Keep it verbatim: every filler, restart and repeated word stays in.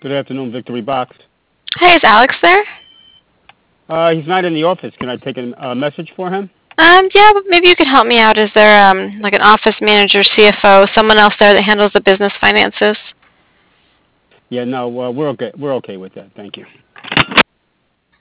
Good afternoon, Victory Box. Hey, is Alex there? Uh, he's not in the office. Can I take a, a message for him? Um, yeah, but maybe you could help me out. Is there um like an office manager, C F O, someone else there that handles the business finances? Yeah, no, uh, we're okay. We're okay with that. Thank you.